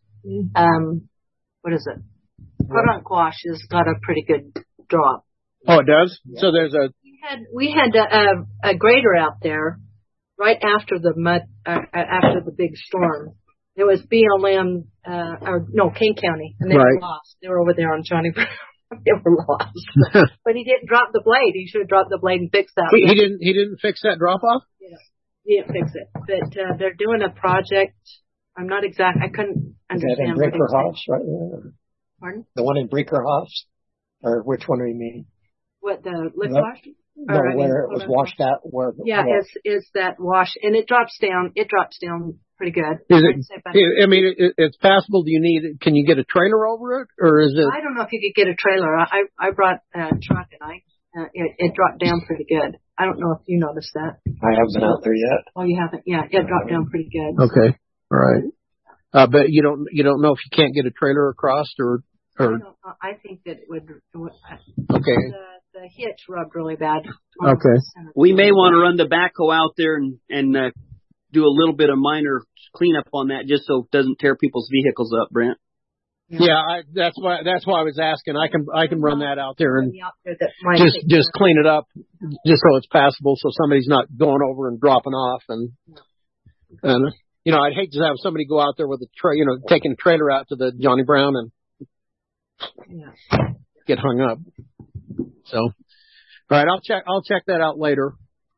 what is it? Podunk wash has got a pretty good drop. Oh, it does? Yeah. So there's we had a grader out there right after the big storm, It was BLM, Kane County, and they were lost. They were over there on Johnny Brown. They were lost. But he didn't drop the blade. He should have dropped the blade and fixed that. He didn't fix that drop off? Yeah. He didn't fix it. But they're doing a project. I couldn't understand. Is that in Breakerhoffs right there? Pardon? The one in Breakerhoffs? Or which one do you mean? What, the lift wash? No, where it was washed out. It's that wash, and it drops down. It drops down pretty good. It's passable. Can you get a trailer over it, or is it? I don't know if you could get a trailer. I brought a truck, and it dropped down pretty good. I don't know if you noticed that. I haven't been out there yet. Oh, you haven't? Yeah, it dropped down pretty good. Okay, all right. But you don't know if you can't get a trailer across, or. I think that it would. Okay. The hitch rubbed really bad. Okay. We may want to run the backhoe out there and do a little bit of minor cleanup on that, just so it doesn't tear people's vehicles up, Brent. Yeah, that's why I was asking. I can run that out there and just clean it up, just so it's passable, so somebody's not going over and dropping off. And I'd hate to have somebody go out there with taking a trailer out to the Johnny Brown and get hung up. So, all right, I'll check that out later.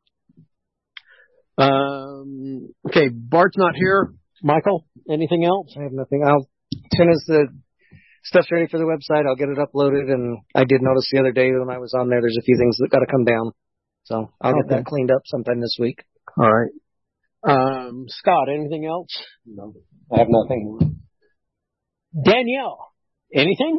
Okay, Bart's not here. Michael, anything else? I have nothing. As soon as the stuff's ready for the website, I'll get it uploaded. And I did notice the other day when I was on there's a few things that got to come down. So I'll get that cleaned up sometime this week. All right. Scott, anything else? No, I have nothing. Danielle, anything?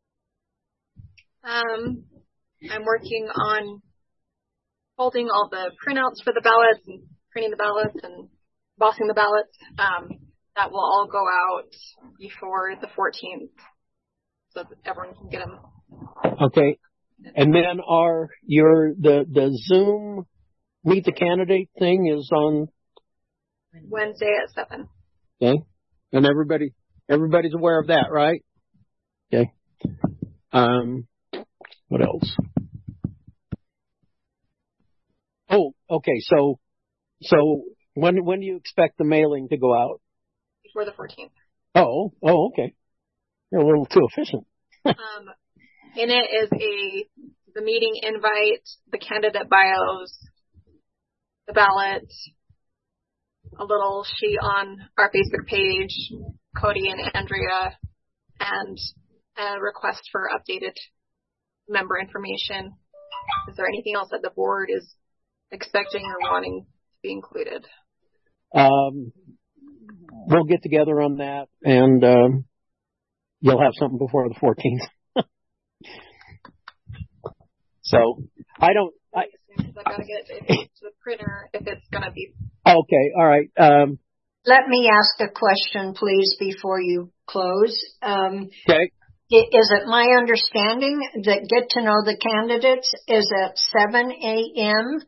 I'm working on holding all the printouts for the ballots and printing the ballots and embossing the ballots. That will all go out before the 14th, so that everyone can get them. Okay. And then the Zoom Meet the Candidate thing is on Wednesday at 7. Okay. And everybody's aware of that, right? Okay. What else? Oh, okay. So when do you expect the mailing to go out? Before the 14th. Oh, okay. You're a little too efficient. In it is the meeting invite, the candidate bios, the ballot, a little sheet on our Facebook page, Cody and Andrea, and a request for updated member information. Is there anything else that the board is expecting or wanting to be included? We'll get together on that, and you'll have something before the 14th. So I got to get it to the printer if it's going to be. Okay, all right. Let me ask a question, please, before you close. Okay. Is it my understanding that Get to Know the Candidates is at 7 a.m.?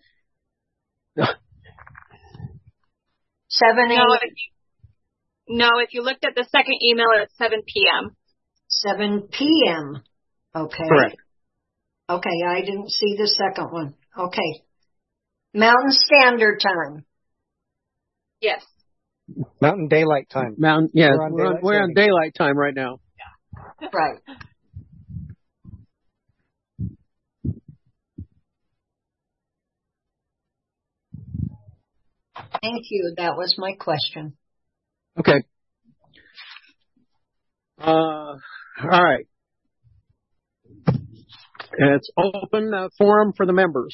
7 a.m.? No, if you looked at the second email, it's 7 p.m. 7 p.m. Okay. Correct. Okay, I didn't see the second one. Okay. Mountain Standard Time. Yes. Mountain Daylight Time. We're on daylight time right now. Yeah. Right. Thank you. That was my question. Okay. All right. And it's open forum for the members.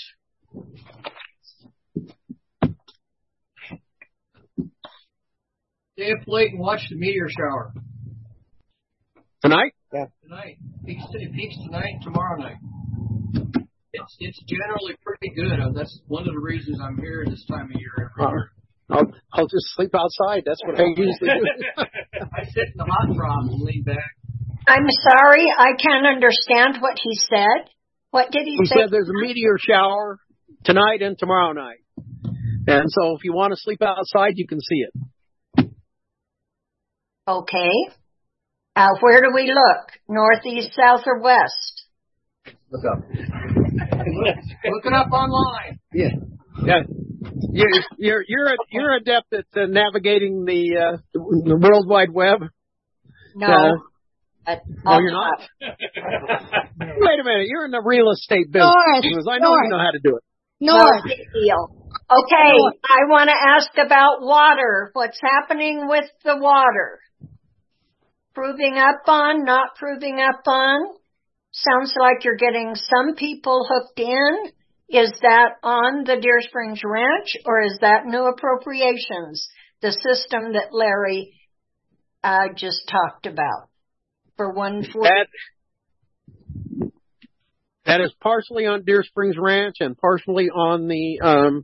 Stay up late and watch the meteor shower. Tonight? Yeah. Tonight. It peaks tonight and tomorrow night. It's generally pretty good. That's one of the reasons I'm here this time of year every year. I'll just sleep outside. That's what I usually do. I sit in the hot rod and lean back. I'm sorry, I can't understand what he said. What did he say? He said there's a meteor shower tonight and tomorrow night. And so if you want to sleep outside, you can see it. Okay. Where do we look? Northeast, south, or west? Look up. Look it up online. Yeah. You're adept at navigating the World Wide Web. No. No, you're not. Wait a minute. You're in the real estate business. I know you know how to do it. No big deal. Okay, I want to ask about water. What's happening with the water? Proving up on, not proving up on? Sounds like you're getting some people hooked in. Is that on the Deer Springs Ranch, or is that new appropriations, the system that Larry just talked about for 140? That is partially on Deer Springs Ranch and partially on the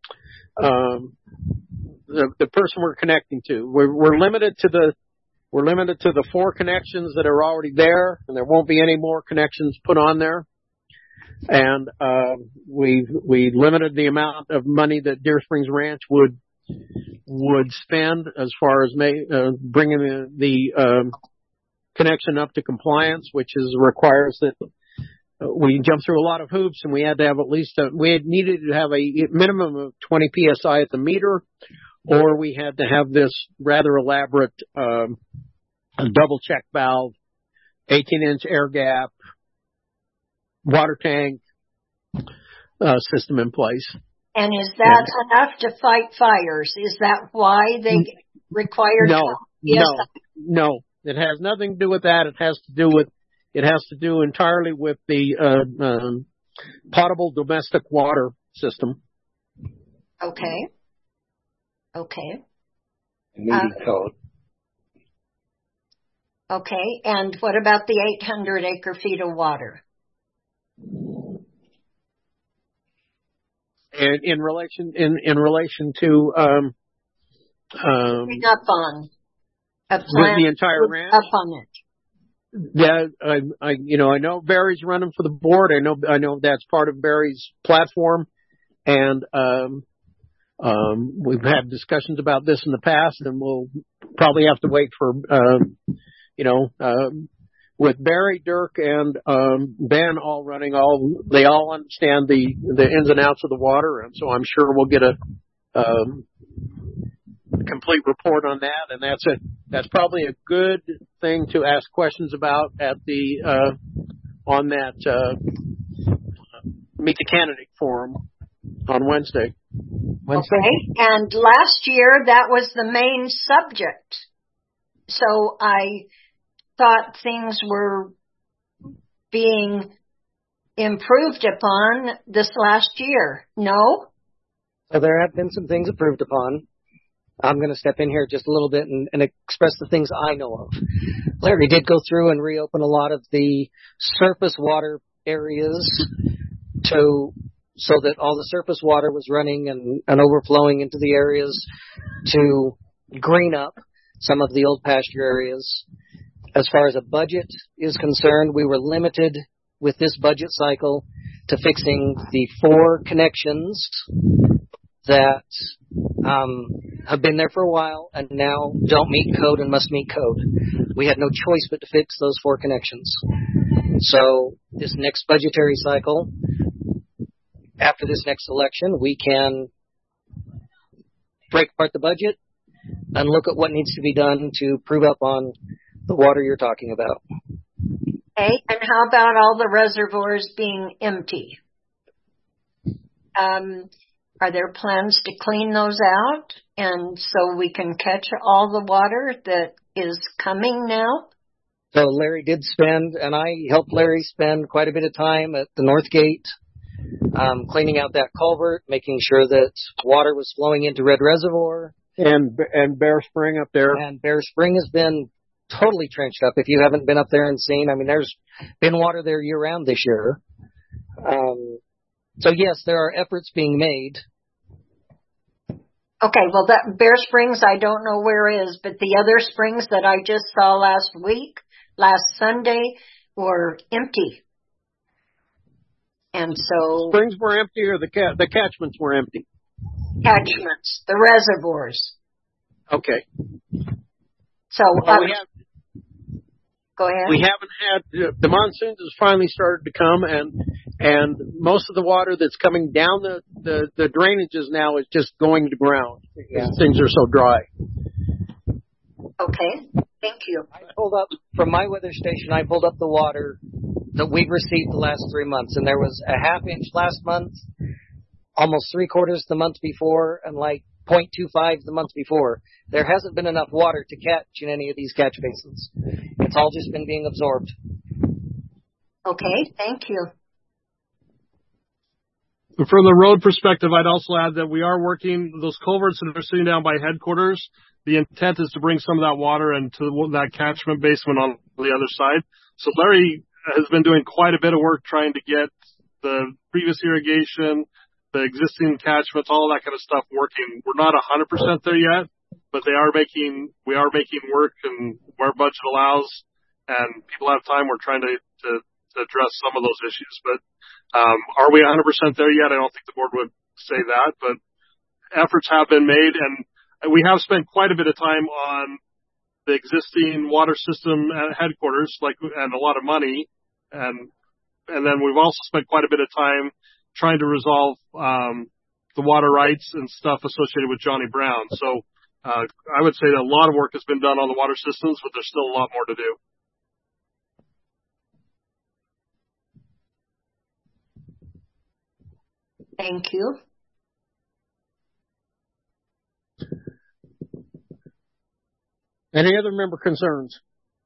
person we're connecting to. We're limited to the 4 connections that are already there, and there won't be any more connections put on there. And we limited the amount of money that Deer Springs Ranch would spend as far as bringing the connection up to compliance, which requires that we jump through a lot of hoops, and we had to have needed to have a minimum of 20 psi at the meter, or we had to have this rather elaborate double check valve, 18-inch air gap, water tank system in place. And is that enough to fight fires? Is that why they required? No. It has nothing to do with that. It has to do entirely with the potable domestic water system. Okay. Meeting code. Okay, and what about the 800 acre feet of water? And in relation to bring up on a plan the entire ranch, up on it. Yeah, I know Barry's running for the board. I know that's part of Barry's platform, and we've had discussions about this in the past, and we'll probably have to wait for with Barry, Dirk, and Ben all running, they all understand the ins and outs of the water, and so I'm sure we'll get a complete report on that, and that's probably a good thing to ask questions about at the on that Meet the Candidate Forum on Wednesday. Okay, and last year that was the main subject, so I thought things were being improved upon this last year. No? So there have been some things improved upon. I'm going to step in here just a little bit and express the things I know of. Larry did go through and reopen a lot of the surface water areas so that all the surface water was running and overflowing into the areas to green up some of the old pasture areas. As far as a budget is concerned, we were limited with this budget cycle to fixing the 4 connections that have been there for a while and now don't meet code and must meet code. We had no choice but to fix those 4 connections. So this next budgetary cycle, after this next election, we can break apart the budget and look at what needs to be done to prove up on the water you're talking about. Okay, and how about all the reservoirs being empty? Are there plans to clean those out and so we can catch all the water that is coming now? So Larry did spend, and I helped Larry spend quite a bit of time at the North Gate, cleaning out that culvert, making sure that water was flowing into Red Reservoir. And Bear Spring up there. And Bear Spring has been totally trenched up. If you haven't been up there and seen, there's been water there year round this year. So yes, there are efforts being made. Okay, well that Bear Springs, I don't know where is, but the other springs that I just saw last Sunday, were empty. And so springs were empty, or the catchments were empty? Catchments, the reservoirs. Okay. So go ahead. We haven't had the monsoons has finally started to come, and And most of the water that's coming down the drainages now is just going to ground. Yeah. Things are so dry. Okay. Thank you. I pulled up from my weather station. I pulled up the water that we've received the last 3 months, and there was a ½ inch last month, almost 3/4 the month before, and like 0.25 the month before. There hasn't been enough water to catch in any of these catch basins. It's all just been being absorbed. Okay. Thank you. From the road perspective, I'd also add that we are working those culverts that are sitting down by headquarters. The intent is to bring some of that water into that catchment basin on the other side. So Larry has been doing quite a bit of work trying to get the previous irrigation, the existing catchments, all that kind of stuff working. We're not 100% there yet, but we are making work and where budget allows and people have time. We're trying to address some of those issues, but are we 100% there yet? I don't think the board would say that, but efforts have been made, and we have spent quite a bit of time on the existing water system at headquarters, and a lot of money, and then we've also spent quite a bit of time trying to resolve the water rights and stuff associated with Johnny Brown. So I would say that a lot of work has been done on the water systems, but there's still a lot more to do. Thank you. Any other member concerns?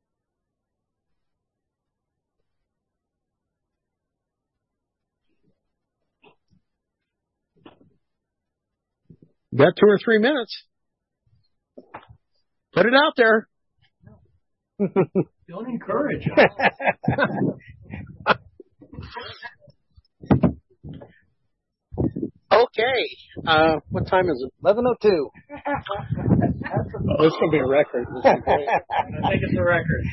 Got 2 or 3 minutes. Put it out there. Don't encourage us. Okay. What time is it? 11:02. This will be a record. This is great. I think it's a record.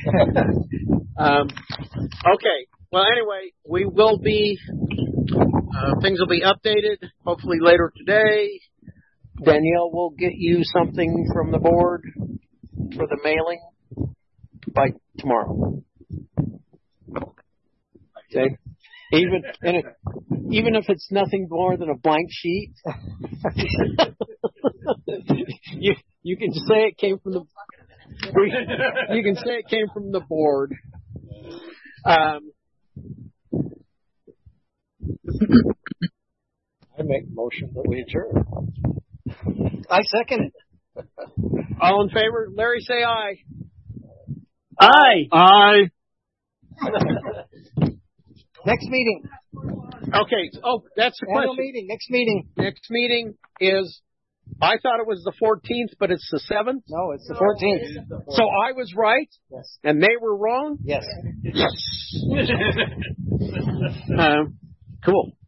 Okay. Well, anyway, we will be, things will be updated hopefully later today. Danielle will get you something from the board for the mailing by tomorrow. Okay. Even if it's nothing more than a blank sheet, you can say it came from the board. I make a motion that we adjourn. I second it. All in favor? Larry, say aye. Aye. Aye. Next meeting. Okay. Oh, that's the question. Meeting. Next meeting. Next meeting is, I thought it was the 14th, but it's the 7th? No, it's the 14th. So I was right? Yes. And they were wrong? Yes. Cool.